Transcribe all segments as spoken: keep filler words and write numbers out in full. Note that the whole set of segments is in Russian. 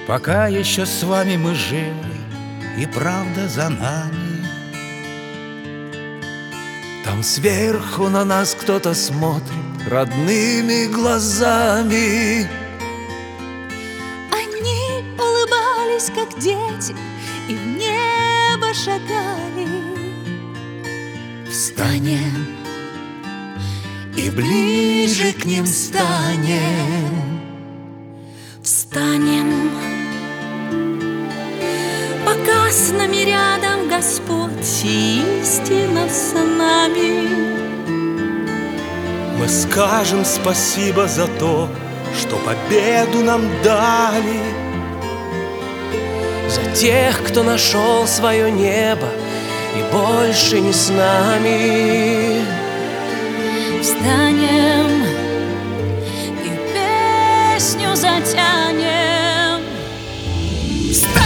Пока еще с вами мы живы, и правда за нами. Там сверху на нас кто-то смотрит родными глазами. Они улыбались, как дети, и в небо шагали. Встанем и ближе к ним станем. Встанем, пока с нами рядом Господь и истина с нами. Мы скажем спасибо за то, что победу нам дали, за тех, кто нашел свое небо и больше не с нами. Встанем и песню затянем. Встанем,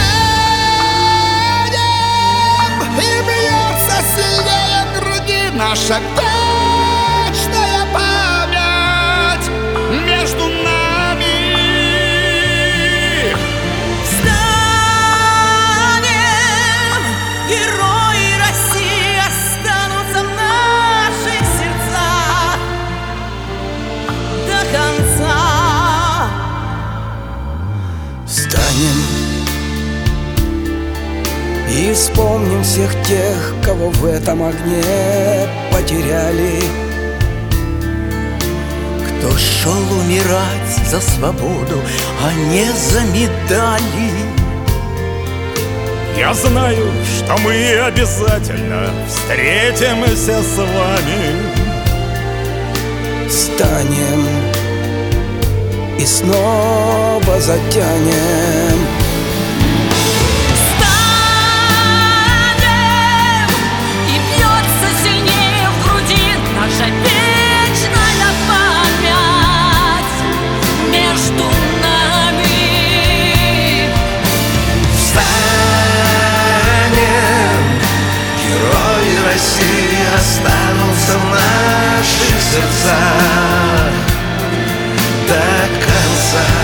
и бьется сильнее в груди наша вечная память между нами. Встанем, герои России останутся в наших сердцах до конца. Встанем и вспомним всех тех, кого в этом огне потеряли, кто шел умирать за свободу, а не за медали. Я знаю, что мы обязательно встретимся с вами. Встанем и снова затянем. России останутся в наших сердцах до конца.